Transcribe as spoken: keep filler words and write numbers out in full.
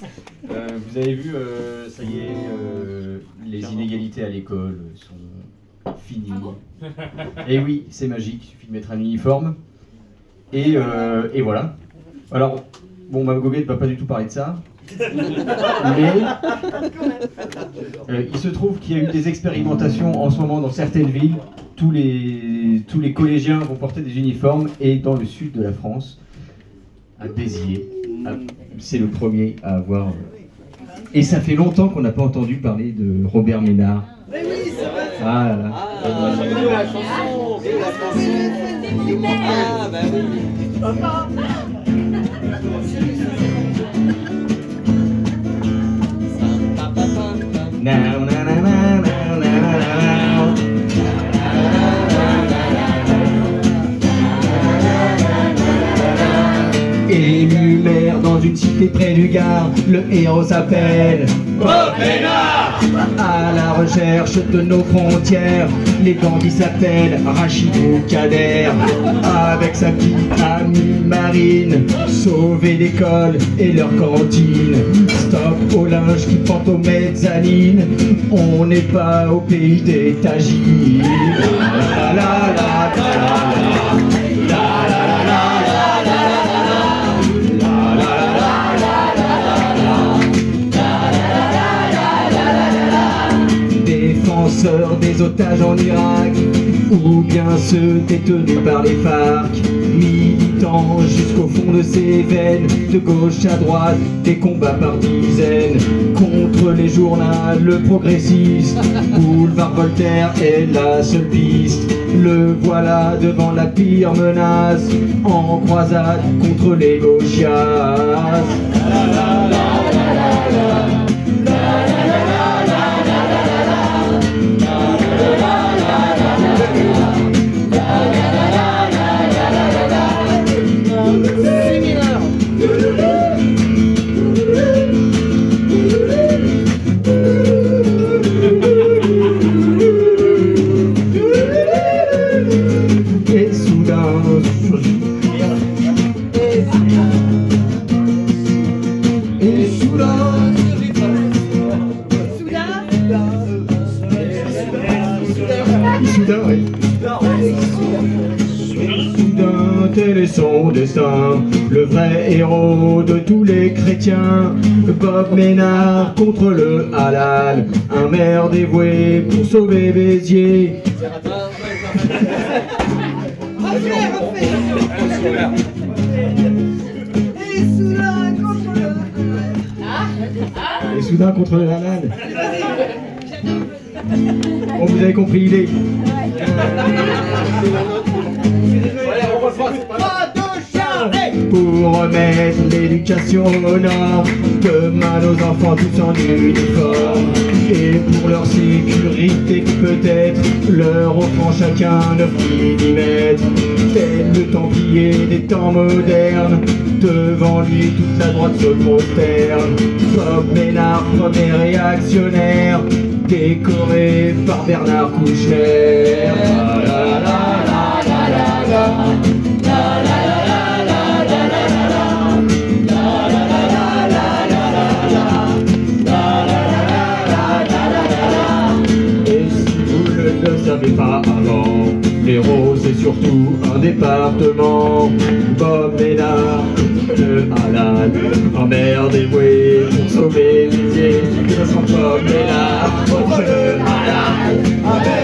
Euh, vous avez vu, euh, ça y est, euh, les inégalités à l'école sont finies. Et oui, c'est magique, il suffit de mettre un uniforme. Et, euh, et voilà. Alors, bon, Mme Goguet ne va pas du tout parler de ça. Mais euh, il se trouve qu'il y a eu des expérimentations en ce moment dans certaines villes. Tous les, tous les collégiens vont porter des uniformes. Et dans le sud de la France, à Béziers, c'est le premier à avoir... Et ça fait longtemps qu'on n'a pas entendu parler de Robert Ménard. Mais oui, c'est vrai. Ah là là. Ah, j'ai vu la chanson. J'ai vu la chanson. Ah, bah oui. Now, now, now, now, now, now, now. Élu maire dans une cité près du Gard, le héros s'appelle Bob Ménard. À la recherche de nos frontières, les bandits s'appellent Rachidou Kader. Avec sa petite amie Marine, sauver l'école et leur cantine. Stop au linge qui pend aux mezzanines, on n'est pas au pays des tagines. La la la la la la la la la. Défenseurs des otages en Irak, ou bien ceux détenus par les FARC, militants jusqu'au fond de ses veines, de gauche à droite, des combats par dizaines, contre les journaux, le progressiste, boulevard Voltaire est la seule piste. Le voilà devant la pire menace, en croisade contre les gauchias. Tel est son destin, le vrai héros de tous les chrétiens. Bob Ménard contre le halal, un maire dévoué pour sauver Béziers. Et soudain contre le halal. Bon, vous avez compris l'idée. Pour remettre l'éducation aux normes, demain nos enfants tous en uniforme. Et pour leur sécurité peut-être leur offrant chacun neuf millimètres. Tel le templier des temps modernes, devant lui toute la droite se prosterne. Bob Ménard, premier réactionnaire, décoré par Bernard Kouchner. La la la la la la la. Ne savez pas avant, l'Hérault c'est surtout un département. Bob Ménard, le halal, un maire dévoué pour sauver Béziers. Bob Ménard, contre le halal, un maire